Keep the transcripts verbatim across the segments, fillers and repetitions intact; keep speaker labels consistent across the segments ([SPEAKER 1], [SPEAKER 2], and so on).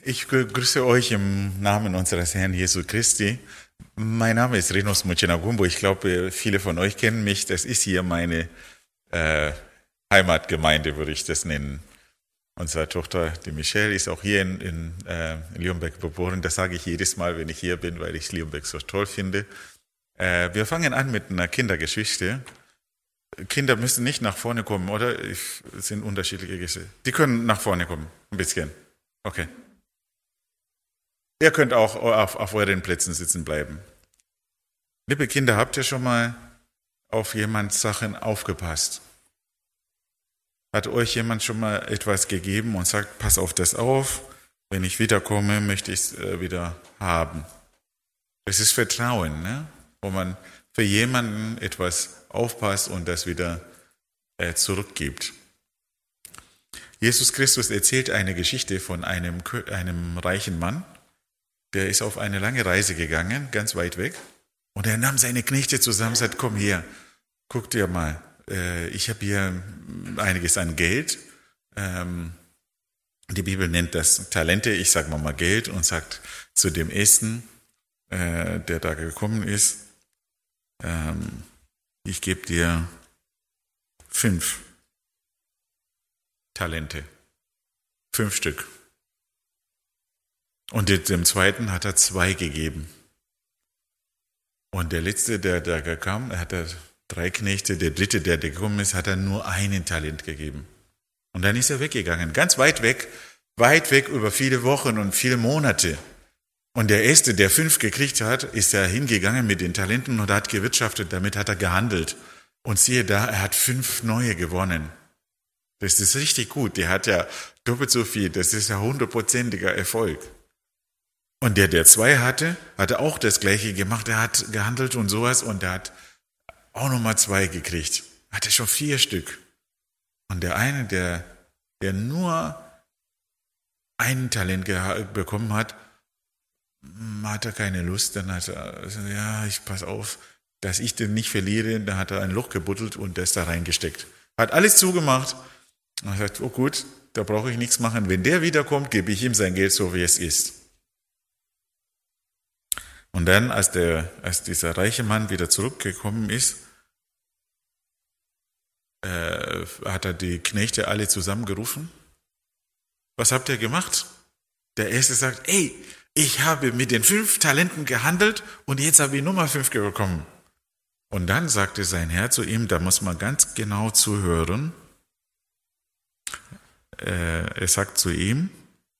[SPEAKER 1] Ich grüße euch im Namen unseres Herrn Jesu Christi. Mein Name ist Renus Muchenagumbo. Ich glaube, viele von euch kennen mich. Das ist hier meine äh, Heimatgemeinde, würde ich das nennen. Unsere Tochter, die Michelle, ist auch hier in, in, äh, in Leonberg geboren. Das sage ich jedes Mal, wenn ich hier bin, weil ich Leonberg so toll finde. Äh, wir fangen an mit einer Kindergeschichte. Kinder müssen nicht nach vorne kommen, oder? Es sind unterschiedliche Geschichten. Die können nach vorne kommen, ein bisschen. Okay. Ihr könnt auch auf, auf euren Plätzen sitzen bleiben. Liebe Kinder, habt ihr schon mal auf jemands Sachen aufgepasst? Hat euch jemand schon mal etwas gegeben und sagt, pass auf das auf, wenn ich wiederkomme, möchte ich es äh, wieder haben. Das ist Vertrauen, ne? Wo man für jemanden etwas aufpasst und das wieder äh, zurückgibt. Jesus Christus erzählt eine Geschichte von einem, einem reichen Mann, der ist auf eine lange Reise gegangen, ganz weit weg, und er nahm seine Knechte zusammen und sagte, komm her, guck dir mal, äh, ich habe hier einiges an Geld. Ähm, die Bibel nennt das Talente, ich sage mal Geld, und sagt zu dem Ersten, äh, der da gekommen ist, ähm, ich gebe dir fünf Talente, fünf Stück. Und dem Zweiten hat er zwei gegeben. Und der Letzte, der da kam, er hatte drei Knechte, der Dritte, der gekommen ist, hat er nur einen Talent gegeben. Und dann ist er weggegangen, ganz weit weg, weit weg über viele Wochen und viele Monate. Und der Erste, der fünf gekriegt hat, ist er hingegangen mit den Talenten und hat gewirtschaftet, damit hat er gehandelt. Und siehe da, er hat fünf neue gewonnen. Das ist richtig gut, der hat ja doppelt so viel, das ist ja hundertprozentiger Erfolg. Und der, der zwei hatte, hatte auch das Gleiche gemacht. Er hat gehandelt und sowas und er hat auch nochmal zwei gekriegt. Hatte schon vier Stück. Und der eine, der, der nur ein Talent geha- bekommen hat, hatte keine Lust. Dann hat er gesagt, ja, ich pass auf, dass ich den nicht verliere. Dann hat er ein Loch gebuddelt und das da reingesteckt. Hat alles zugemacht. Und er sagt, oh gut, da brauche ich nichts machen. Wenn der wiederkommt, gebe ich ihm sein Geld so, wie es ist. Und dann, als, der, als dieser reiche Mann wieder zurückgekommen ist, äh, hat er die Knechte alle zusammengerufen. Was habt ihr gemacht? Der Erste sagt, ey, ich habe mit den fünf Talenten gehandelt und jetzt habe ich Nummer fünf bekommen. Und dann sagte sein Herr zu ihm, da muss man ganz genau zuhören. Äh, er sagt zu ihm,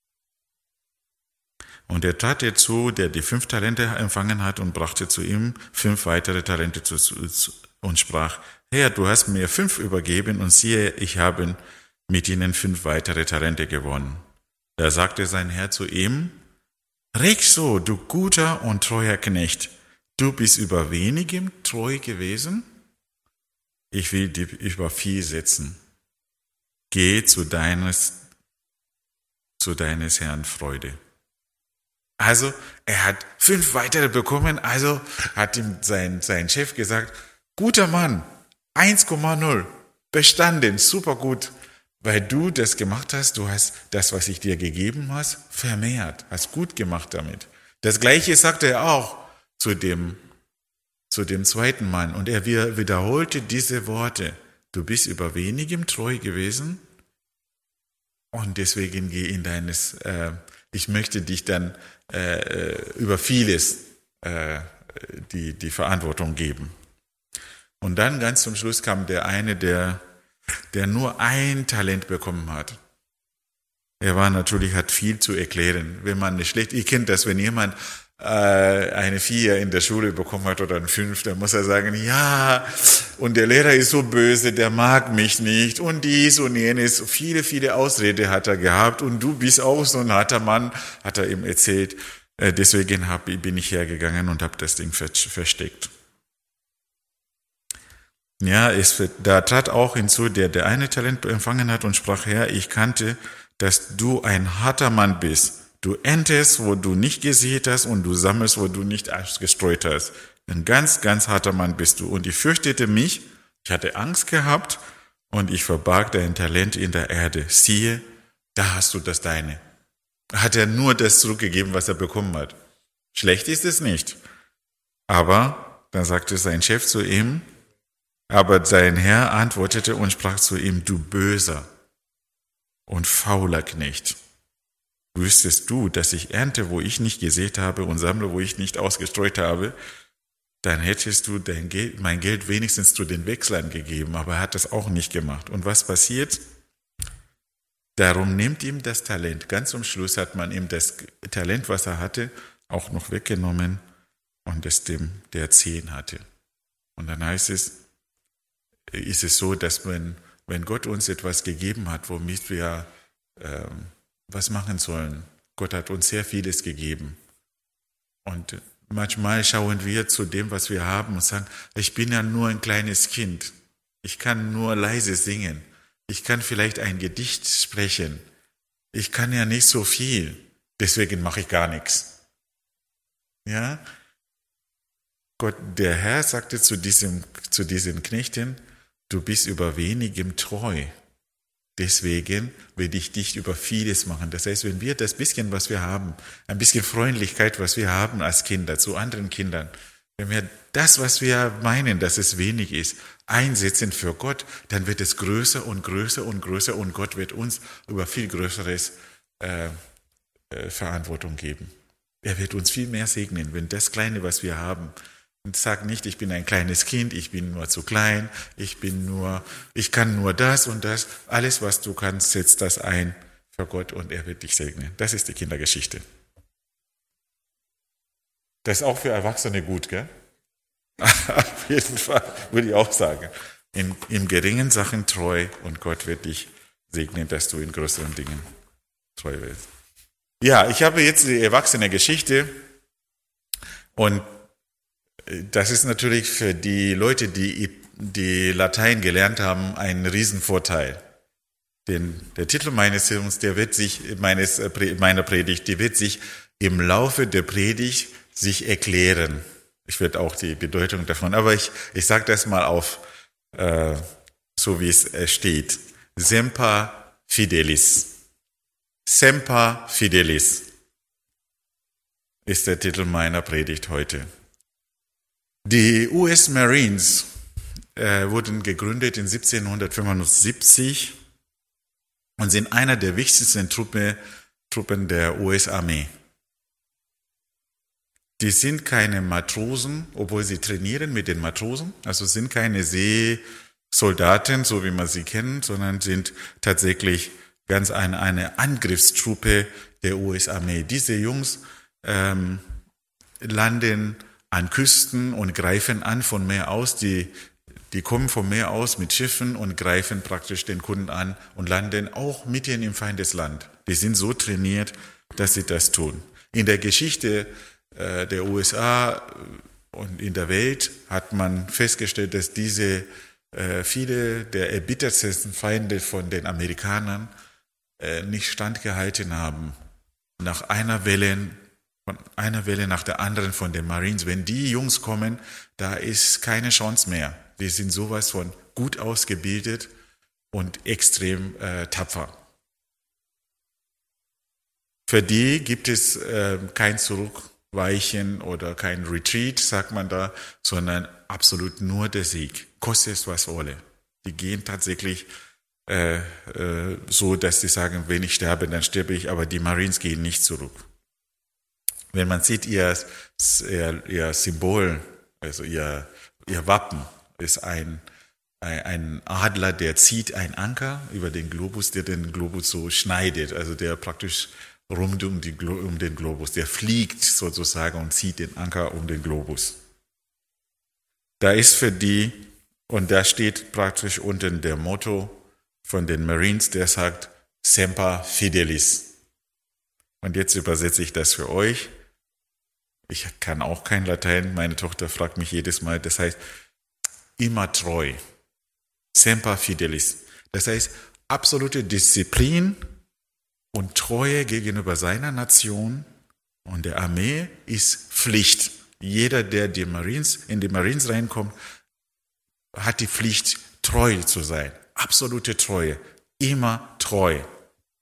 [SPEAKER 1] und er tat dir zu, der die fünf Talente empfangen hat, und brachte zu ihm fünf weitere Talente zu, zu, und sprach, Herr, du hast mir fünf übergeben, und siehe, ich habe mit ihnen fünf weitere Talente gewonnen. Da sagte sein Herr zu ihm, Reg so, du guter und treuer Knecht, du bist über wenigem treu gewesen, ich will dich über viel setzen. Geh zu deines, zu deines Herrn Freude. Also, er hat fünf weitere bekommen, also hat ihm sein, sein Chef gesagt, guter Mann, eins Komma null, bestanden, super gut, weil du das gemacht hast, du hast das, was ich dir gegeben hast, vermehrt, hast gut gemacht damit. Das Gleiche sagte er auch zu dem, zu dem zweiten Mann, und er wiederholte diese Worte, du bist über wenigem treu gewesen, und deswegen geh in deines, äh, ich möchte dich dann äh, über vieles äh, die, die Verantwortung geben. Und dann ganz zum Schluss kam der eine, der, der nur ein Talent bekommen hat. Er war natürlich, hat viel zu erklären. Wenn man eine schlechte, ihr kennt das, wenn jemand äh, eine Vier in der Schule bekommen hat oder ein Fünf, dann muss er sagen, ja, und der Lehrer ist so böse, der mag mich nicht und dies und jenes. Viele, viele Ausrede hat er gehabt und du bist auch so ein harter Mann, hat er ihm erzählt. Äh, deswegen hab, bin ich hergegangen und habe das Ding versteckt. Ja, es, da trat auch hinzu, der der eine Talent empfangen hat und sprach, Herr, ich kannte, dass du ein harter Mann bist. Du erntest, wo du nicht gesät hast, und du sammelst, wo du nicht gestreut hast. Ein ganz, ganz harter Mann bist du. Und ich fürchtete mich, ich hatte Angst gehabt, und ich verbarg dein Talent in der Erde. Siehe, da hast du das Deine. hat er nur das zurückgegeben, was er bekommen hat. Schlecht ist es nicht. Aber dann sagte sein Chef zu ihm, aber sein Herr antwortete und sprach zu ihm, du böser und fauler Knecht. Wüsstest du, dass ich ernte, wo ich nicht gesät habe und sammle, wo ich nicht ausgestreut habe, dann hättest du dein Geld, mein Geld wenigstens zu den Wechslern gegeben, aber er hat das auch nicht gemacht. Und was passiert? Darum nimmt ihm das Talent. Ganz zum Schluss hat man ihm das Talent, was er hatte, auch noch weggenommen und es dem, der zehn hatte. Und dann heißt es, ist es so, dass wenn, wenn Gott uns etwas gegeben hat, womit wir äh, was machen sollen, Gott hat uns sehr vieles gegeben. Und manchmal schauen wir zu dem, was wir haben und sagen, ich bin ja nur ein kleines Kind. Ich kann nur leise singen. Ich kann vielleicht ein Gedicht sprechen. Ich kann ja nicht so viel. Deswegen mache ich gar nichts. Ja? Gott, der Herr sagte zu diesem, zu diesen Knechten, du bist über wenigem treu. Deswegen will ich dich über vieles machen. Das heißt, wenn wir das bisschen, was wir haben, ein bisschen Freundlichkeit, was wir haben als Kinder, zu anderen Kindern, wenn wir das, was wir meinen, dass es wenig ist, einsetzen für Gott, dann wird es größer und größer und größer und Gott wird uns über viel größeres äh, äh, Verantwortung geben. Er wird uns viel mehr segnen, wenn das Kleine, was wir haben, und sag nicht, ich bin ein kleines Kind, ich bin nur zu klein, ich bin nur, ich kann nur das und das. Alles, was du kannst, setz das ein für Gott und er wird dich segnen. Das ist die Kindergeschichte. Das ist auch für Erwachsene gut, gell? Auf jeden Fall, würde ich auch sagen. In, in geringen Sachen treu und Gott wird dich segnen, dass du in größeren Dingen treu wirst. Ja, ich habe jetzt die erwachsene Geschichte und das ist natürlich für die Leute, die, die Latein gelernt haben, ein Riesenvorteil. Denn der Titel meines Films, der wird sich, meines, meiner Predigt, die wird sich im Laufe der Predigt sich erklären. Ich werde auch die Bedeutung davon, aber ich, ich sage das mal auf, äh, so wie es steht. Semper Fidelis. Semper Fidelis ist der Titel meiner Predigt heute. Die U S Marines äh, wurden gegründet in siebzehnhundertfünfundsiebzig und sind einer der wichtigsten Truppe, Truppen der U S-Armee. Die sind keine Matrosen, obwohl sie trainieren mit den Matrosen, also sind keine Seesoldaten, so wie man sie kennt, sondern sind tatsächlich ganz eine, eine Angriffstruppe der U S-Armee. Diese Jungs ähm, landen an Küsten und greifen an von Meer aus. Die, die kommen vom Meer aus mit Schiffen und greifen praktisch den Kunden an und landen auch mitten im Feindesland. Die sind so trainiert, dass sie das tun. In der Geschichte äh, der U S A und in der Welt hat man festgestellt, dass diese äh, viele der erbittertsten Feinde von den Amerikanern äh, nicht standgehalten haben. Nach einer Welle Von einer Welle nach der anderen von den Marines. Wenn die Jungs kommen, da ist keine Chance mehr. Die sind sowas von gut ausgebildet und extrem äh, tapfer. Für die gibt es äh, kein Zurückweichen oder kein Retreat, sagt man da, sondern absolut nur der Sieg. Koste es, was wolle. Die gehen tatsächlich äh, äh, so, dass sie sagen, wenn ich sterbe, dann sterbe ich, aber die Marines gehen nicht zurück. Wenn man sieht, ihr, ihr, ihr Symbol, also ihr, ihr Wappen, ist ein, ein Adler, der zieht einen Anker über den Globus, der den Globus so schneidet, also der praktisch rund um, die, um den Globus, der fliegt sozusagen und zieht den Anker um den Globus. Da ist für die, und da steht praktisch unten der Motto von den Marines, der sagt, Semper Fidelis. Und jetzt übersetze ich das für euch. Ich kann auch kein Latein, meine Tochter fragt mich jedes Mal, das heißt immer treu. Semper Fidelis. Das heißt absolute Disziplin und Treue gegenüber seiner Nation und der Armee ist Pflicht. Jeder, der die Marines, in die Marines reinkommt, hat die Pflicht, treu zu sein. Absolute Treue. Immer treu.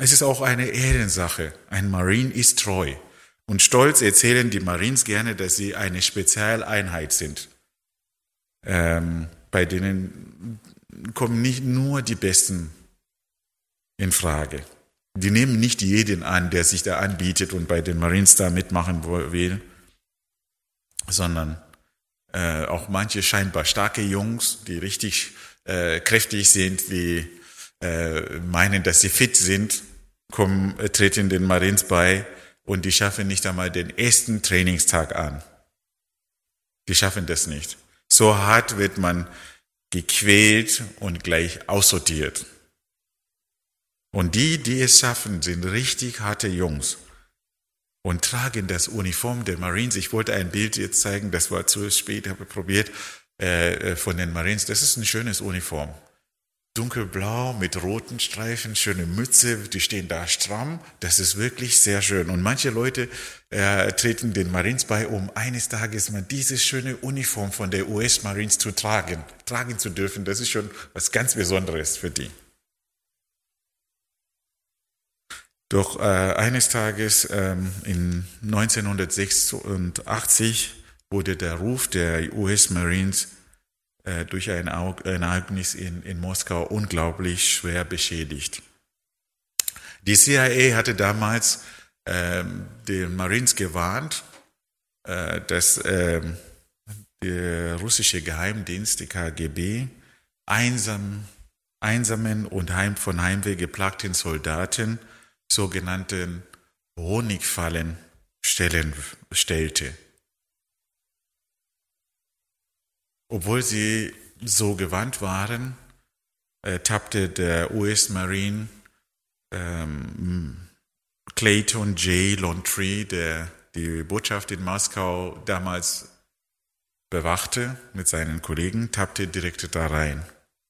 [SPEAKER 1] Es ist auch eine Ehrensache. Ein Marine ist treu. Und stolz erzählen die Marines gerne, dass sie eine Spezialeinheit sind. Ähm, bei denen kommen nicht nur die Besten in Frage. Die nehmen nicht jeden an, der sich da anbietet und bei den Marines da mitmachen will, sondern äh, auch manche scheinbar starke Jungs, die richtig äh, kräftig sind, die äh, meinen, dass sie fit sind, kommen, äh, treten den Marines bei und die schaffen nicht einmal den ersten Trainingstag an. Die schaffen das nicht. So hart wird man gequält und gleich aussortiert. Und die, die es schaffen, sind richtig harte Jungs und tragen das Uniform der Marines. Ich wollte ein Bild jetzt zeigen, das war zu spät, habe probiert, äh, von den Marines. Das ist ein schönes Uniform. Dunkelblau mit roten Streifen, schöne Mütze, die stehen da stramm. Das ist wirklich sehr schön. Und manche Leute äh, treten den Marines bei, um eines Tages mal dieses schöne Uniform von der U S Marines zu tragen, tragen zu dürfen. Das ist schon was ganz Besonderes für die. Doch äh, eines Tages ähm, in neunzehnhundertsechsundachtzig wurde der Ruf der U S Marines äh, durch ein Ereignis in, in Moskau unglaublich schwer beschädigt. Die C I A hatte damals äh, den Marines gewarnt, äh, dass äh, der russische Geheimdienst, die K G B, einsam, einsamen und heim, von Heimweh geplagten Soldaten sogenannten Honigfallen stellen, stellte. Obwohl sie so gewarnt waren, äh, tappte der U S Marine ähm, Clayton J. Lontree, der die Botschaft in Moskau damals bewachte mit seinen Kollegen, tappte direkt da rein.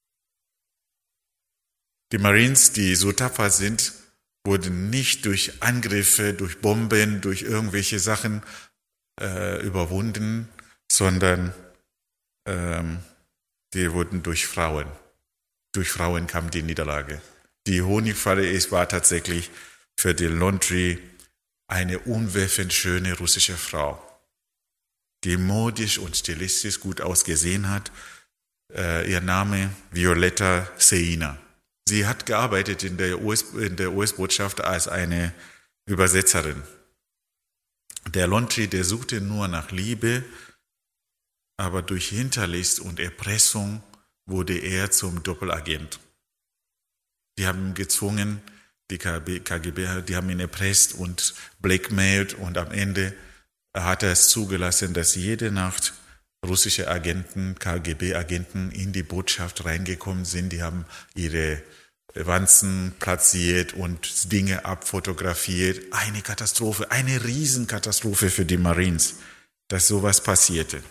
[SPEAKER 1] Die Marines, die so tapfer sind, wurden nicht durch Angriffe, durch Bomben, durch irgendwelche Sachen äh, überwunden, sondern ähm, die wurden durch Frauen. Durch Frauen kam die Niederlage. Die Honigfalle ist, war tatsächlich für den Lontree eine unwerfend schöne russische Frau, die modisch und stilistisch gut ausgesehen hat. Äh, ihr Name Violetta Seina. Sie hat gearbeitet in der U S, in der U S-Botschaft als eine Übersetzerin. Der Lontree, der suchte nur nach Liebe, aber durch Hinterlist und Erpressung wurde er zum Doppelagent. Die haben ihn gezwungen, die K G B, die haben ihn erpresst und blackmailt und am Ende hat er es zugelassen, dass jede Nacht russische Agenten, K G B-Agenten in die Botschaft reingekommen sind. Die haben ihre Wanzen platziert und Dinge abfotografiert. Eine Katastrophe, eine Riesenkatastrophe für die Marines, dass sowas passierte.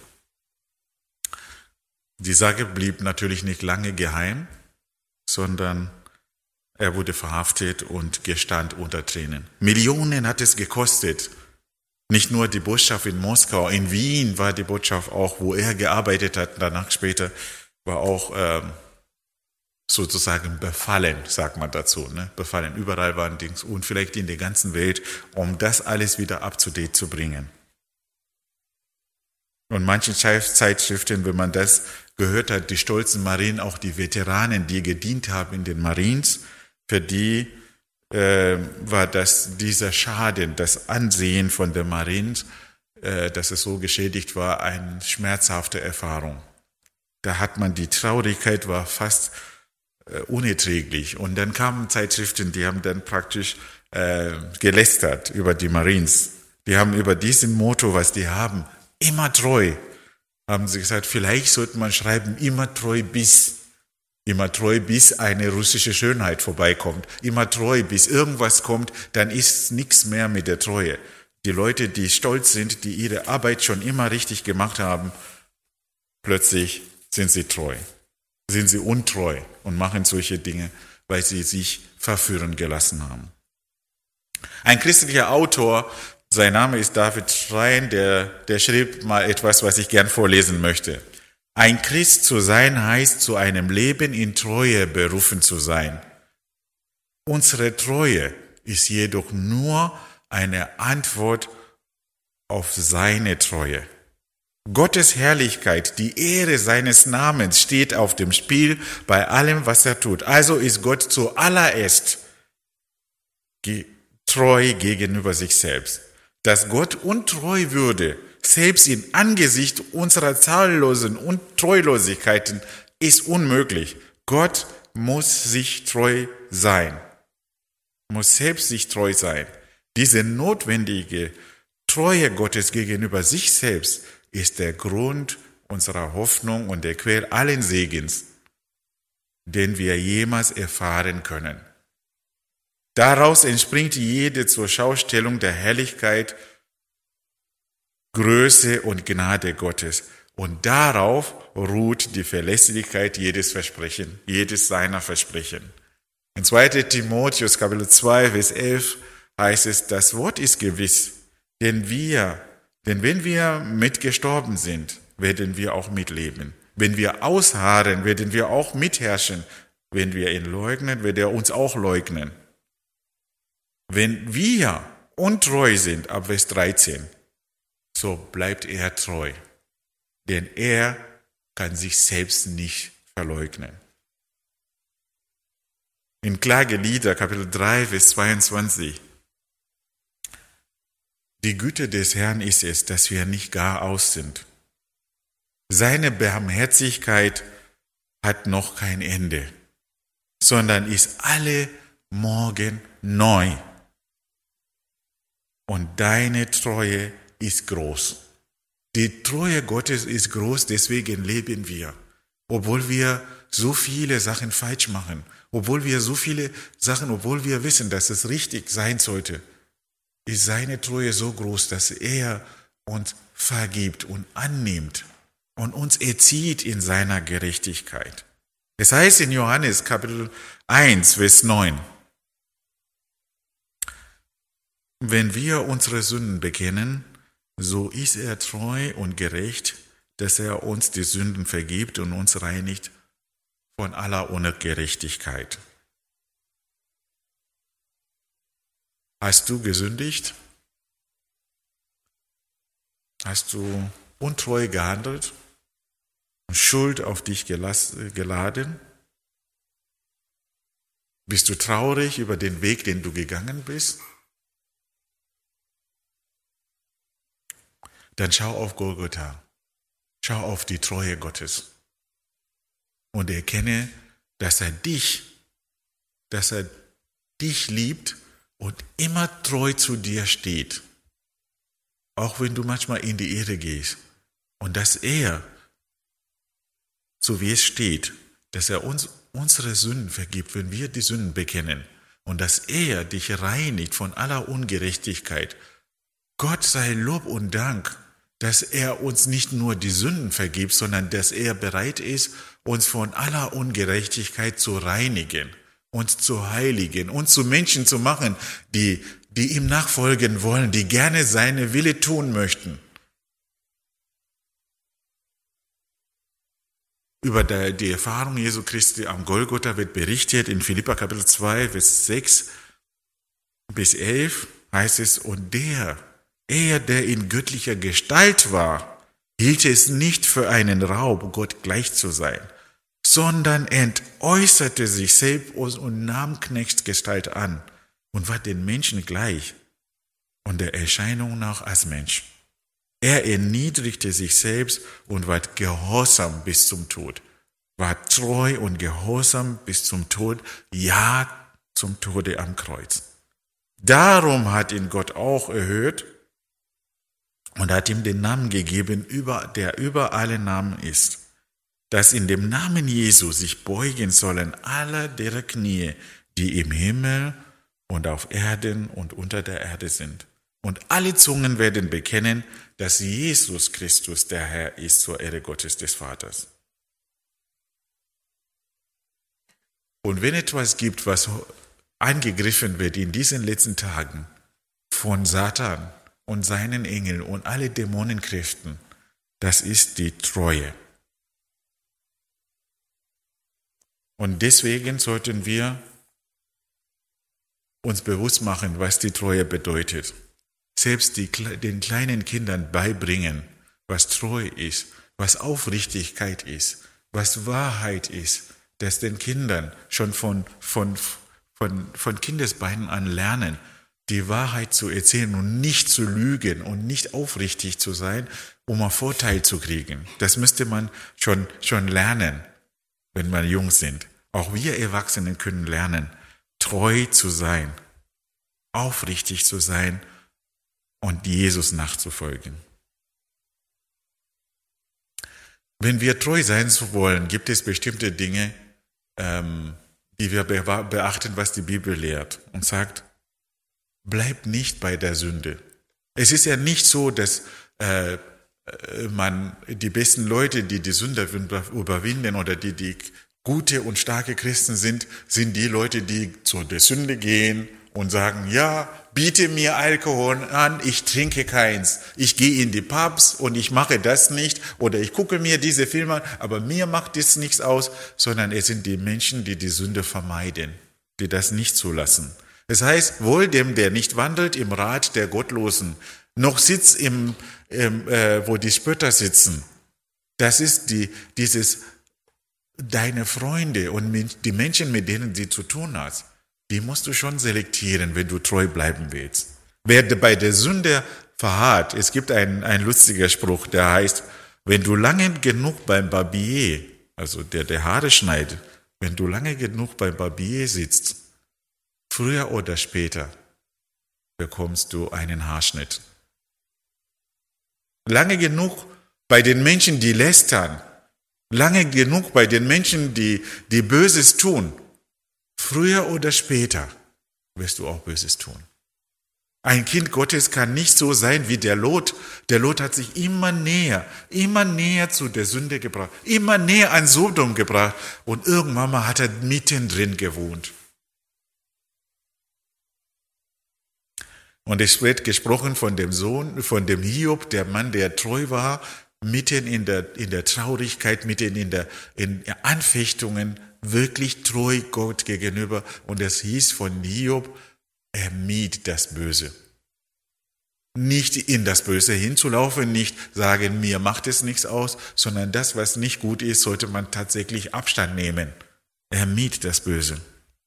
[SPEAKER 1] Die Sache blieb natürlich nicht lange geheim, sondern er wurde verhaftet und gestand unter Tränen. Millionen hat es gekostet. Nicht nur die Botschaft in Moskau, in Wien war die Botschaft auch, wo er gearbeitet hat. Danach später war auch ähm, sozusagen befallen, sagt man dazu. Ne? Befallen, überall waren Dings und vielleicht in der ganzen Welt, um das alles wieder up to date zu bringen. Und manchen Zeitschriften, wenn man das gehört hat, die stolzen Marinen, auch die Veteranen, die gedient haben in den Marines, für die äh, war das dieser Schaden, das Ansehen von den Marines, äh, dass es so geschädigt war, eine schmerzhafte Erfahrung. Da hat man die Traurigkeit war fast äh, unerträglich. Und dann kamen Zeitschriften, die haben dann praktisch äh, gelästert über die Marines. Die haben über diesen Motto, was die haben, immer treu, haben sie gesagt, vielleicht sollte man schreiben, immer treu bis. Immer treu, bis eine russische Schönheit vorbeikommt. Immer treu, bis irgendwas kommt, dann ist nichts mehr mit der Treue. Die Leute, die stolz sind, die ihre Arbeit schon immer richtig gemacht haben, plötzlich sind sie treu. Sind sie untreu und machen solche Dinge, weil sie sich verführen gelassen haben. Ein christlicher Autor, sein Name ist David Schrein, der, der schrieb mal etwas, was ich gern vorlesen möchte. Ein Christ zu sein heißt, zu einem Leben in Treue berufen zu sein. Unsere Treue ist jedoch nur eine Antwort auf seine Treue. Gottes Herrlichkeit, die Ehre seines Namens steht auf dem Spiel bei allem, was er tut. Also ist Gott zuallererst treu gegenüber sich selbst. Dass Gott untreu würde, selbst im Angesicht unserer zahllosen Untreulosigkeiten, ist unmöglich. Gott muss sich treu sein, muss selbst sich treu sein. Diese notwendige Treue Gottes gegenüber sich selbst ist der Grund unserer Hoffnung und der Quell allen Segens, den wir jemals erfahren können. Daraus entspringt jede zur Schaustellung der Herrlichkeit, Größe und Gnade Gottes. Und darauf ruht die Verlässlichkeit jedes Versprechen, jedes seiner Versprechen. In zweiter Timotheus Kapitel zwei, Vers elf heißt es, das Wort ist gewiss, denn wir, denn wenn wir mitgestorben sind, werden wir auch mitleben. Wenn wir ausharren, werden wir auch mitherrschen. Wenn wir ihn leugnen, wird er uns auch leugnen. Wenn wir untreu sind, ab Vers dreizehn, so bleibt er treu, denn er kann sich selbst nicht verleugnen. In Klagelieder, Kapitel drei, Vers zweiundzwanzig, die Güte des Herrn ist es, dass wir nicht gar aus sind. Seine Barmherzigkeit hat noch kein Ende, sondern ist alle Morgen neu. Und deine Treue ist groß. Die Treue Gottes ist groß, deswegen leben wir. Obwohl wir so viele Sachen falsch machen, obwohl wir so viele Sachen, obwohl wir wissen, dass es richtig sein sollte, ist seine Treue so groß, dass er uns vergibt und annimmt und uns erzieht in seiner Gerechtigkeit. Es heißt in Johannes Kapitel eins, Vers neun, wenn wir unsere Sünden bekennen, so ist er treu und gerecht, dass er uns die Sünden vergibt und uns reinigt von aller Ungerechtigkeit. Hast du gesündigt? Hast du untreu gehandelt und Schuld auf dich geladen? Bist du traurig über den Weg, den du gegangen bist? Dann schau auf Golgotha, schau auf die Treue Gottes und erkenne, dass er dich, dass er dich liebt und immer treu zu dir steht, auch wenn du manchmal in die Irre gehst. Und dass er, so wie es steht, dass er uns unsere Sünden vergibt, wenn wir die Sünden bekennen. Und dass er dich reinigt von aller Ungerechtigkeit. Gott sei Lob und Dank, dass er uns nicht nur die Sünden vergibt, sondern dass er bereit ist, uns von aller Ungerechtigkeit zu reinigen, uns zu heiligen, uns zu Menschen zu machen, die, die ihm nachfolgen wollen, die gerne seine Wille tun möchten. Über die Erfahrung Jesu Christi am Golgotha wird berichtet in Philipper Kapitel zwei, Vers sechs bis elf heißt es, und der, er, der in göttlicher Gestalt war, hielt es nicht für einen Raub, Gott gleich zu sein, sondern entäußerte sich selbst und nahm Knechtsgestalt an und war den Menschen gleich und der Erscheinung nach als Mensch. Er erniedrigte sich selbst und war gehorsam bis zum Tod, war treu und gehorsam bis zum Tod, ja zum Tode am Kreuz. Darum hat ihn Gott auch erhöht und hat ihm den Namen gegeben, der über alle Namen ist, dass in dem Namen Jesu sich beugen sollen alle derer Knie, die im Himmel und auf Erden und unter der Erde sind. Und alle Zungen werden bekennen, dass Jesus Christus der Herr ist zur Ehre Gottes des Vaters. Und wenn etwas gibt, was angegriffen wird in diesen letzten Tagen von Satan und seinen Engeln und alle Dämonenkräften, das ist die Treue. Und deswegen sollten wir uns bewusst machen, was die Treue bedeutet. Selbst die, den kleinen Kindern beibringen, was Treu ist, was Aufrichtigkeit ist, was Wahrheit ist, dass den Kindern schon von, von, von, von Kindesbeinen an lernen, die Wahrheit zu erzählen und nicht zu lügen und nicht aufrichtig zu sein, um einen Vorteil zu kriegen. Das müsste man schon, schon lernen, wenn wir jung sind. Auch wir Erwachsenen können lernen, treu zu sein, aufrichtig zu sein und Jesus nachzufolgen. Wenn wir treu sein wollen, gibt es bestimmte Dinge, ähm, die wir beachten, was die Bibel lehrt und sagt, bleib nicht bei der Sünde. Es ist ja nicht so, dass äh, man die besten Leute, die die Sünde überwinden oder die, die gute und starke Christen sind, sind die Leute, die zu der Sünde gehen und sagen, ja, biete mir Alkohol an, ich trinke keins. Ich gehe in die Pubs und ich mache das nicht oder ich gucke mir diese Filme an, aber mir macht das nichts aus, sondern es sind die Menschen, die die Sünde vermeiden, die das nicht zulassen. Das heißt, wohl dem, der nicht wandelt im Rat der Gottlosen, noch sitzt im, im äh, wo die Spötter sitzen. Das ist die, dieses, deine Freunde und die Menschen, mit denen du zu tun hast, die musst du schon selektieren, wenn du treu bleiben willst. Wer bei der Sünde verharrt, es gibt einen, einen lustiger Spruch, der heißt, wenn du lange genug beim Barbier, also der, der Haare schneidet, wenn du lange genug beim Barbier sitzt, früher oder später bekommst du einen Haarschnitt. Lange genug bei den Menschen, die lästern, lange genug bei den Menschen, die, die Böses tun, früher oder später wirst du auch Böses tun. Ein Kind Gottes kann nicht so sein wie der Lot. Der Lot hat sich immer näher, immer näher zu der Sünde gebracht, immer näher an Sodom gebracht und irgendwann mal hat er mittendrin gewohnt. Und es wird gesprochen von dem Sohn, von dem Hiob, der Mann, der treu war, mitten in der, in der Traurigkeit, mitten in der, in Anfechtungen, wirklich treu Gott gegenüber. Und es hieß von Hiob, er mied das Böse. Nicht in das Böse hinzulaufen, nicht sagen, mir macht es nichts aus, sondern das, was nicht gut ist, sollte man tatsächlich Abstand nehmen. Er mied das Böse.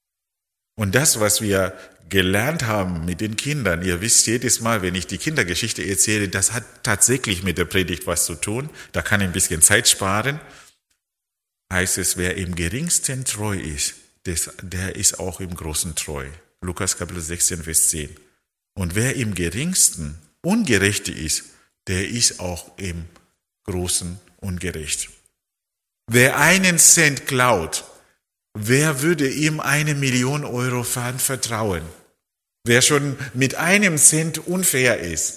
[SPEAKER 1] Und das, was wir gelernt haben mit den Kindern, ihr wisst jedes Mal, wenn ich die Kindergeschichte erzähle, das hat tatsächlich mit der Predigt was zu tun, da kann ich ein bisschen Zeit sparen, heißt es, wer im geringsten treu ist, der ist auch im Großen treu. Lukas Kapitel sechzehn, Vers zehn. Und wer im geringsten ungerecht ist, der ist auch im Großen ungerecht. Wer einen Cent klaut, wer würde ihm eine Million Euro vertrauen? Wer schon mit einem Cent unfair ist?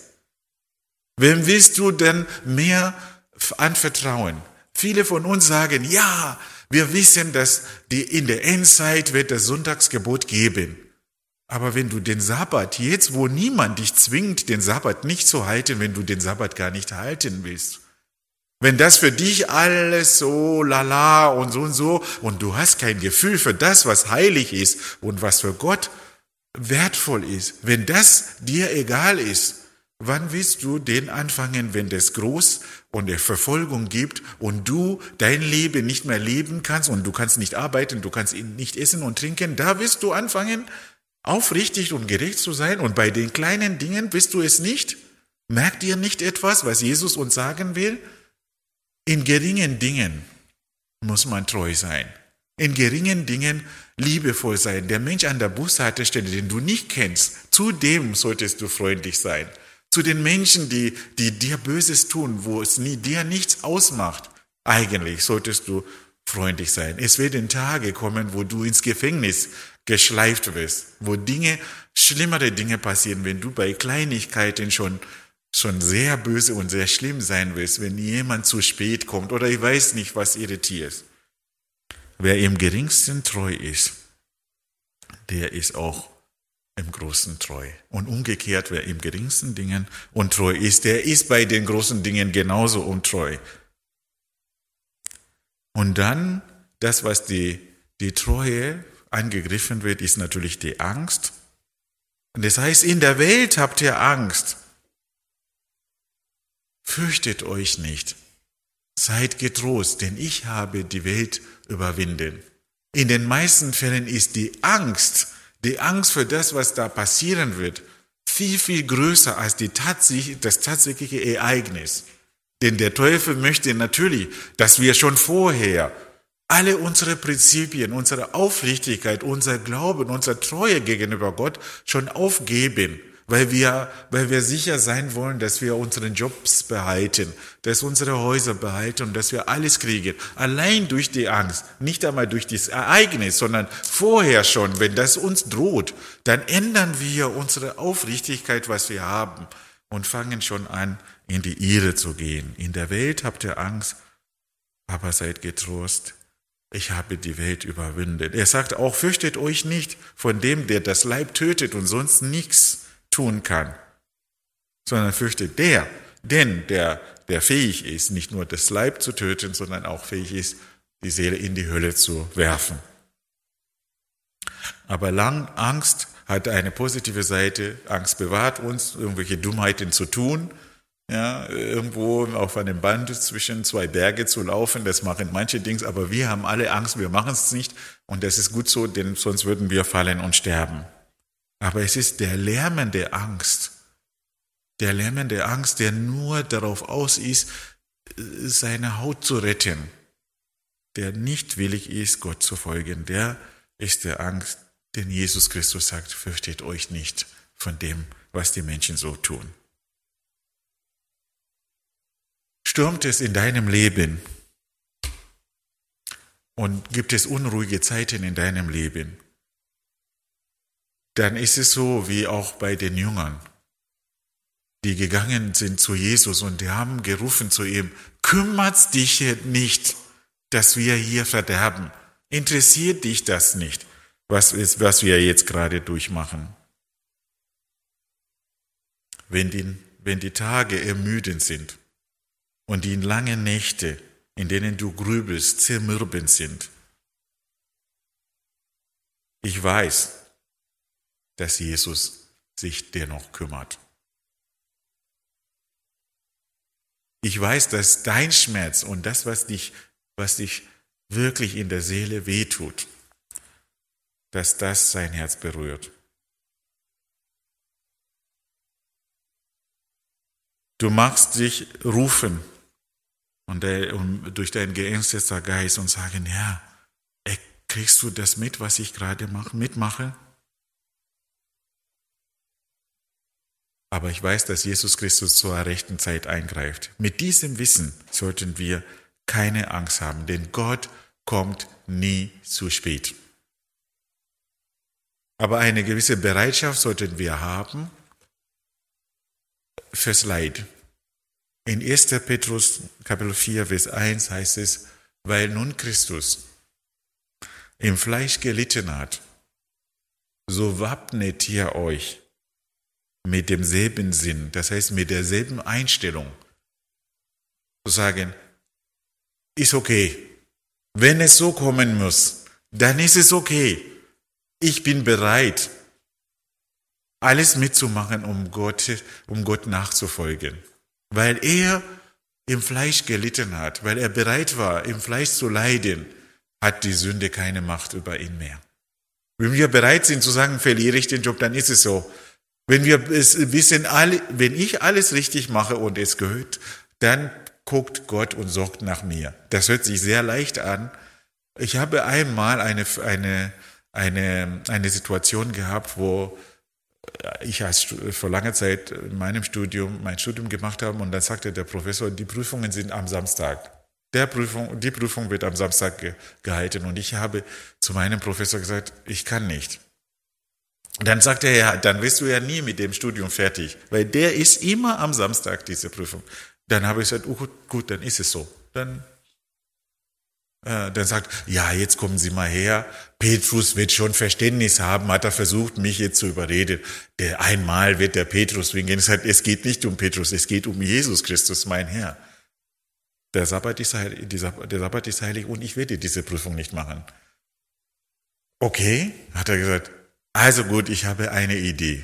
[SPEAKER 1] Wem willst du denn mehr anvertrauen? Viele von uns sagen, ja, wir wissen, dass die in der Endzeit wird das Sonntagsgebot geben. Aber wenn du den Sabbat, jetzt wo niemand dich zwingt, den Sabbat nicht zu halten, wenn du den Sabbat gar nicht halten willst, wenn das für dich alles so lala und so und so und du hast kein Gefühl für das, was heilig ist und was für Gott wertvoll ist, wenn das dir egal ist, wann willst du den anfangen, wenn es groß und es Verfolgung gibt und du dein Leben nicht mehr leben kannst und du kannst nicht arbeiten, du kannst nicht essen und trinken, da wirst du anfangen, aufrichtig und gerecht zu sein und bei den kleinen Dingen bist du es nicht? Merkt ihr nicht etwas, was Jesus uns sagen will? In geringen Dingen muss man treu sein. In geringen Dingen liebevoll sein. Der Mensch an der Bushaltestelle, den du nicht kennst, zu dem solltest du freundlich sein. Zu den Menschen, die, die dir Böses tun, wo es nie, dir nichts ausmacht, eigentlich solltest du freundlich sein. Es werden Tage kommen, wo du ins Gefängnis geschleift wirst, wo Dinge, schlimmere Dinge passieren, wenn du bei Kleinigkeiten schon schon sehr böse und sehr schlimm sein willst, wenn jemand zu spät kommt oder ich weiß nicht, was irritiert. Wer im geringsten treu ist, der ist auch im Großen treu. Und umgekehrt, wer im geringsten Dingen untreu ist, der ist bei den großen Dingen genauso untreu. Und dann, das, was die, die Treue angegriffen wird, ist natürlich die Angst. Und das heißt, in der Welt habt ihr Angst. Fürchtet euch nicht. Seid getrost, denn ich habe die Welt überwinden. In den meisten Fällen ist die Angst, die Angst für das, was da passieren wird, viel, viel größer als die tatsächlich, das tatsächliche Ereignis. Denn der Teufel möchte natürlich, dass wir schon vorher alle unsere Prinzipien, unsere Aufrichtigkeit, unser Glauben, unsere Treue gegenüber Gott schon aufgeben, weil wir, weil wir sicher sein wollen, dass wir unsere Jobs behalten, dass unsere Häuser behalten und dass wir alles kriegen. Allein durch die Angst, nicht einmal durch das Ereignis, sondern vorher schon, wenn das uns droht, dann ändern wir unsere Aufrichtigkeit, was wir haben und fangen schon an, in die Irre zu gehen. In der Welt habt ihr Angst, aber seid getrost. Ich habe die Welt überwunden. Er sagt auch, fürchtet euch nicht von dem, der das Leib tötet und sonst nichts tun kann, sondern fürchtet der, denn der, der fähig ist, nicht nur das Leib zu töten, sondern auch fähig ist, die Seele in die Hölle zu werfen. Aber lang Angst hat eine positive Seite. Angst bewahrt uns, irgendwelche Dummheiten zu tun, ja, irgendwo auf einem Band zwischen zwei Berge zu laufen, das machen manche Dings, aber wir haben alle Angst, wir machen es nicht und das ist gut so, denn sonst würden wir fallen und sterben. Aber es ist der lärmende Angst, der lärmende Angst, der nur darauf aus ist, seine Haut zu retten, der nicht willig ist, Gott zu folgen, der ist der Angst, den Jesus Christus sagt, fürchtet euch nicht von dem, was die Menschen so tun. Stürmt es in deinem Leben und gibt es unruhige Zeiten in deinem Leben, dann ist es so wie auch bei den Jüngern, die gegangen sind zu Jesus und die haben gerufen zu ihm, kümmert's dich nicht, dass wir hier verderben? Interessiert dich das nicht, was, ist, was wir jetzt gerade durchmachen? Wenn die, wenn die Tage ermüdend sind und die langen Nächte, in denen du grübelst, zermürbend sind, ich weiß, dass Jesus sich dennoch kümmert. Ich weiß, dass dein Schmerz und das, was dich, was dich wirklich in der Seele wehtut, dass das sein Herz berührt. Du machst dich rufen und durch dein geängsteter Geist und sagen, ja, kriegst du das mit, was ich gerade mitmache? Aber ich weiß, dass Jesus Christus zur rechten Zeit eingreift. Mit diesem Wissen sollten wir keine Angst haben, denn Gott kommt nie zu spät. Aber eine gewisse Bereitschaft sollten wir haben fürs Leid. In erster Petrus Kapitel vier, Vers eins heißt es, weil nun Christus im Fleisch gelitten hat, so wappnet ihr euch mit demselben Sinn, das heißt mit derselben Einstellung, zu sagen, ist okay. Wenn es so kommen muss, dann ist es okay. Ich bin bereit, alles mitzumachen, um Gott, um Gott nachzufolgen. Weil er im Fleisch gelitten hat, weil er bereit war, im Fleisch zu leiden, hat die Sünde keine Macht über ihn mehr. Wenn wir bereit sind zu sagen, verliere ich den Job, dann ist es so. Wenn wir es wissen, alle, wenn ich alles richtig mache und es gehört, dann guckt Gott und sorgt nach mir. Das hört sich sehr leicht an. Ich habe einmal eine, eine, eine, eine Situation gehabt, wo ich als, vor langer Zeit in meinem Studium, mein Studium gemacht habe und dann sagte der Professor, die Prüfungen sind am Samstag. Der Prüfung, die Prüfung wird am Samstag ge, gehalten und ich habe zu meinem Professor gesagt, ich kann nicht. Dann sagte er, ja, dann wirst du ja nie mit dem Studium fertig, weil der ist immer am Samstag, diese Prüfung. Dann habe ich gesagt, oh gut, gut, dann ist es so. Dann, äh, dann sagt, ja, jetzt kommen Sie mal her, Petrus wird schon Verständnis haben, hat er versucht, mich jetzt zu überreden. Der einmal wird der Petrus wegen, es es geht nicht um Petrus, es geht um Jesus Christus, mein Herr. Der Sabbat ist heilig, der Sabbat ist heilig und ich werde diese Prüfung nicht machen. Okay, hat er gesagt, also gut, ich habe eine Idee.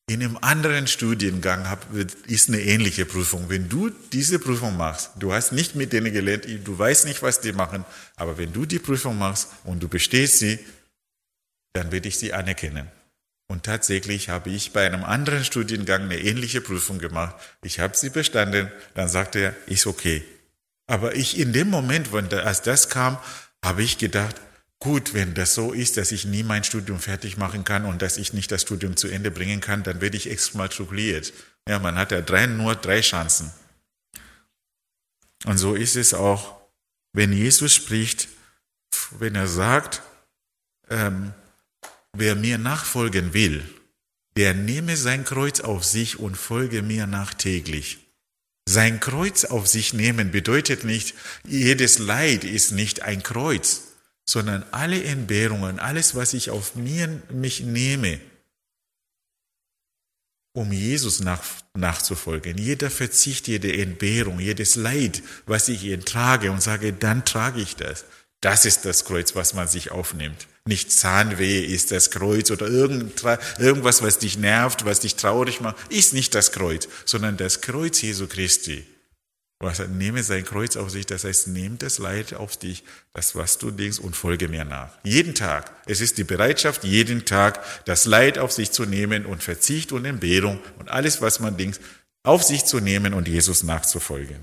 [SPEAKER 1] in einem anderen Studiengang ist eine ähnliche Prüfung. Wenn du diese Prüfung machst, du hast nicht mit denen gelernt, du weißt nicht, was die machen, aber wenn du die Prüfung machst und du bestehst sie, dann werde ich sie anerkennen. Und tatsächlich habe ich bei einem anderen Studiengang eine ähnliche Prüfung gemacht. Ich habe sie bestanden, dann sagte er, ist okay. Aber ich in dem Moment, als das kam, habe ich gedacht, gut, wenn das so ist, dass ich nie mein Studium fertig machen kann und dass ich nicht das Studium zu Ende bringen kann, dann werde ich exmatrikuliert. Ja, man hat ja drei, nur drei Chancen. Und so ist es auch, wenn Jesus spricht, wenn er sagt, ähm, wer mir nachfolgen will, der nehme sein Kreuz auf sich und folge mir nach täglich. Sein Kreuz auf sich nehmen bedeutet nicht, jedes Leid ist nicht ein Kreuz, sondern alle Entbehrungen, alles, was ich auf mir, mich nehme, um Jesus nach, nachzufolgen. Jeder Verzicht, jede Entbehrung, jedes Leid, was ich ertrage und sage, dann trage ich das. Das ist das Kreuz, was man sich aufnimmt. Nicht Zahnweh ist das Kreuz oder irgendwas, was dich nervt, was dich traurig macht, ist nicht das Kreuz, sondern das Kreuz Jesu Christi. Was er nehme sein Kreuz auf sich, das heißt, nimm das Leid auf dich, das, was du denkst, und folge mir nach. Jeden Tag. Es ist die Bereitschaft, jeden Tag das Leid auf sich zu nehmen und Verzicht und Entbehrung und alles, was man denkt, auf sich zu nehmen und Jesus nachzufolgen.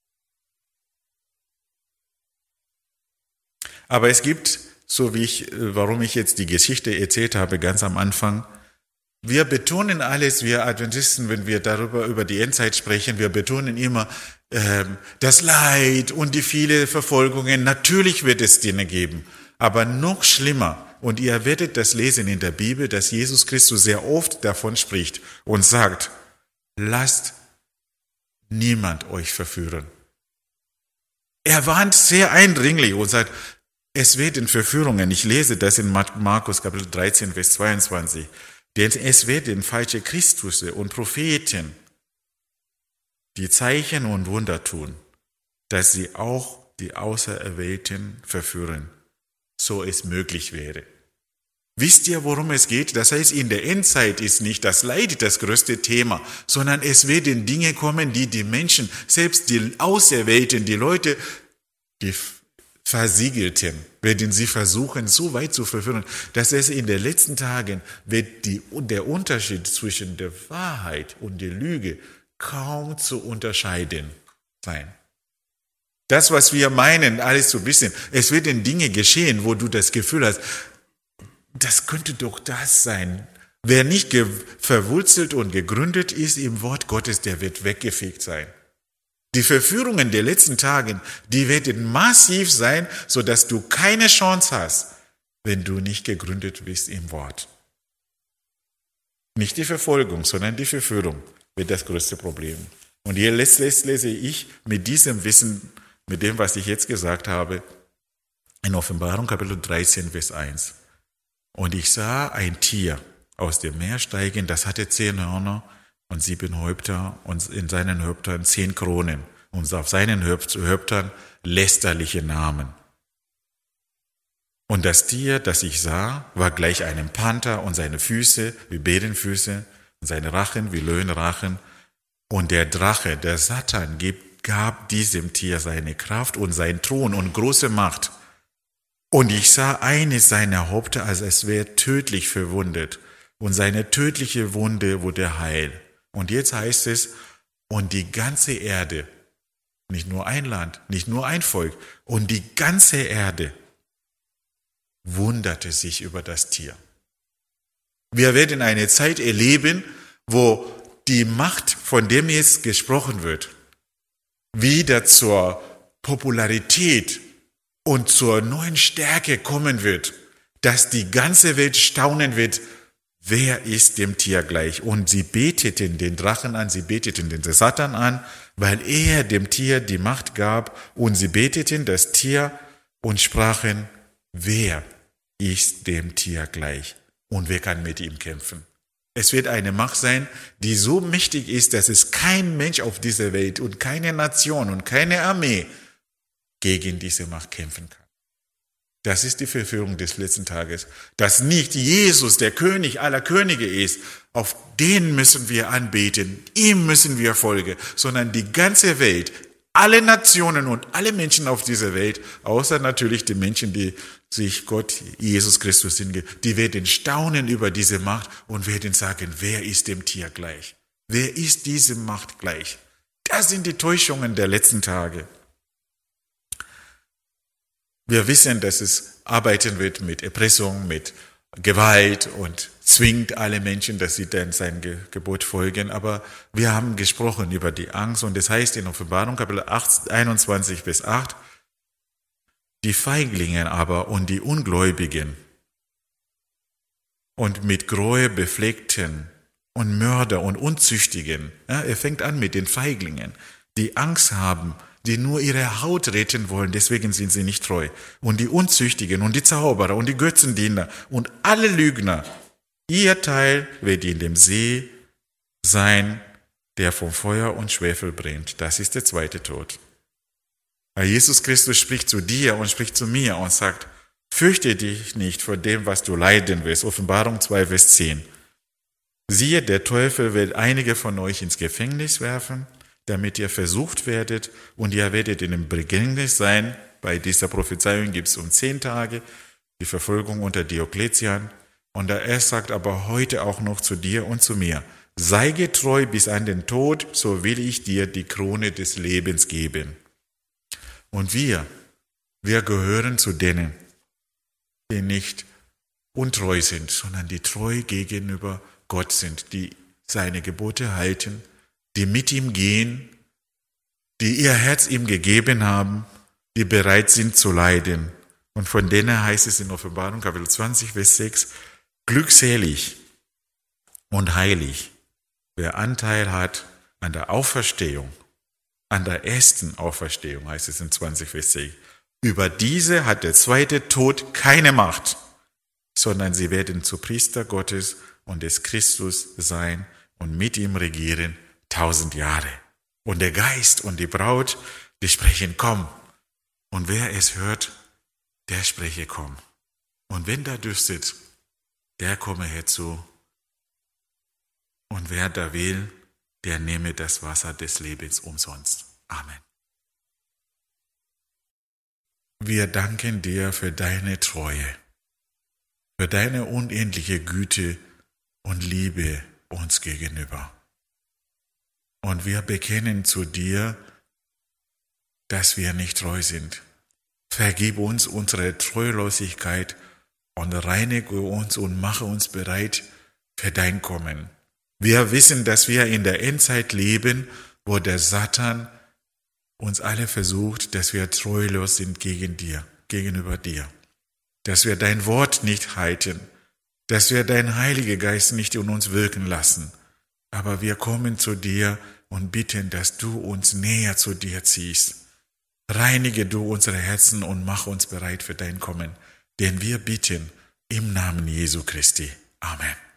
[SPEAKER 1] Aber es gibt, so wie ich, warum ich jetzt die Geschichte erzählt habe, ganz am Anfang, wir betonen alles, wir Adventisten, wenn wir darüber, über die Endzeit sprechen, wir betonen immer ähm, das Leid und die vielen Verfolgungen. Natürlich wird es Dinge geben, aber noch schlimmer. Und ihr werdet das lesen in der Bibel, dass Jesus Christus sehr oft davon spricht und sagt, lasst niemand euch verführen. Er warnt sehr eindringlich und sagt, es werden Verführungen. Ich lese das in Markus Kapitel dreizehn, Vers zweiundzwanzig. Denn es werden falsche Christusse und Propheten, die Zeichen und Wunder tun, dass sie auch die Auserwählten verführen, so es möglich wäre. Wisst ihr, worum es geht? Das heißt, in der Endzeit ist nicht das Leid das größte Thema, sondern es werden Dinge kommen, die die Menschen, selbst die Auserwählten, die Leute, die Versiegelten, werden sie versuchen, so weit zu verführen, dass es in den letzten Tagen wird die, der Unterschied zwischen der Wahrheit und der Lüge kaum zu unterscheiden sein. Das, was wir meinen, alles zu wissen, es werden Dinge geschehen, wo du das Gefühl hast, das könnte doch das sein. Wer nicht verwurzelt und gegründet ist im Wort Gottes, der wird weggefegt sein. Die Verführungen der letzten Tage, die werden massiv sein, sodass du keine Chance hast, wenn du nicht gegründet bist im Wort. Nicht die Verfolgung, sondern die Verführung wird das größte Problem. Und hier lese ich mit diesem Wissen, mit dem, was ich jetzt gesagt habe, in Offenbarung Kapitel dreizehn, Vers eins. Und ich sah ein Tier aus dem Meer steigen, das hatte zehn Hörner und sieben Häupter und in seinen Häuptern zehn Kronen und auf seinen Häuptern lästerliche Namen. Und das Tier, das ich sah, war gleich einem Panther und seine Füße wie Bärenfüße und seine Rachen wie Löwenrachen. Und der Drache, der Satan, gab diesem Tier seine Kraft und seinen Thron und große Macht. Und ich sah eines seiner Häupter, als es wäre tödlich verwundet. Und seine tödliche Wunde wurde heil. Und jetzt heißt es, und die ganze Erde, nicht nur ein Land, nicht nur ein Volk, und die ganze Erde wunderte sich über das Tier. Wir werden eine Zeit erleben, wo die Macht, von dem jetzt gesprochen wird, wieder zur Popularität und zur neuen Stärke kommen wird, dass die ganze Welt staunen wird, wer ist dem Tier gleich? Und sie beteten den Drachen an, sie beteten den Satan an, weil er dem Tier die Macht gab, und sie beteten das Tier und sprachen, wer ist dem Tier gleich und wer kann mit ihm kämpfen? Es wird eine Macht sein, die so mächtig ist, dass es kein Mensch auf dieser Welt und keine Nation und keine Armee gegen diese Macht kämpfen kann. Das ist die Verführung des letzten Tages. Dass nicht Jesus, der König aller Könige ist, auf den müssen wir anbeten, ihm müssen wir folgen, sondern die ganze Welt, alle Nationen und alle Menschen auf dieser Welt, außer natürlich die Menschen, die sich Gott, Jesus Christus hingeben, die werden staunen über diese Macht und werden sagen, wer ist dem Tier gleich? Wer ist diese Macht gleich? Das sind die Täuschungen der letzten Tage. Wir wissen, dass es arbeiten wird mit Erpressung, mit Gewalt und zwingt alle Menschen, dass sie dann sein Ge- Gebot folgen. Aber wir haben gesprochen über die Angst und das heißt in Offenbarung Kapitel einundzwanzig bis acht, die Feiglinge aber und die Ungläubigen und mit Gräuel befleckten und Mörder und Unzüchtigen. Ja, er fängt an mit den Feiglingen, die Angst haben, die nur ihre Haut retten wollen, deswegen sind sie nicht treu. Und die Unzüchtigen und die Zauberer und die Götzendiener und alle Lügner, ihr Teil wird in dem See sein, der vom Feuer und Schwefel brennt. Das ist der zweite Tod. Weil Jesus Christus spricht zu dir und spricht zu mir und sagt, fürchte dich nicht vor dem, was du leiden wirst. Offenbarung zwei, Vers zehn. Siehe, der Teufel wird einige von euch ins Gefängnis werfen, damit ihr versucht werdet und ihr werdet in dem Begängnis sein. Bei dieser Prophezeiung gibt es um zehn Tage die Verfolgung unter Diokletian. Und er sagt aber heute auch noch zu dir und zu mir, sei getreu bis an den Tod, so will ich dir die Krone des Lebens geben. Und wir, wir gehören zu denen, die nicht untreu sind, sondern die treu gegenüber Gott sind, die seine Gebote halten, die mit ihm gehen, die ihr Herz ihm gegeben haben, die bereit sind zu leiden. Und von denen heißt es in Offenbarung Kapitel zwanzig, Vers sechs, glückselig und heilig, wer Anteil hat an der Auferstehung, an der ersten Auferstehung, heißt es in zwanzig, Vers sechs. Über diese hat der zweite Tod keine Macht, sondern sie werden zu Priester Gottes und des Christus sein und mit ihm regieren tausend Jahre. Und der Geist und die Braut, die sprechen, komm. Und wer es hört, der spreche, komm. Und wenn da dürstet, der komme herzu. Und wer da will, der nehme das Wasser des Lebens umsonst. Amen. Wir danken dir für deine Treue, für deine unendliche Güte und Liebe uns gegenüber. Und wir bekennen zu dir, dass wir nicht treu sind. Vergib uns unsere Treulosigkeit und reinige uns und mache uns bereit für dein Kommen. Wir wissen, dass wir in der Endzeit leben, wo der Satan uns alle versucht, dass wir treulos sind gegen dir, gegenüber dir. Dass wir dein Wort nicht halten, dass wir deinen Heiligen Geist nicht in uns wirken lassen. Aber wir kommen zu dir und bitten, dass du uns näher zu dir ziehst. Reinige du unsere Herzen und mach uns bereit für dein Kommen. Denn wir bitten im Namen Jesu Christi. Amen.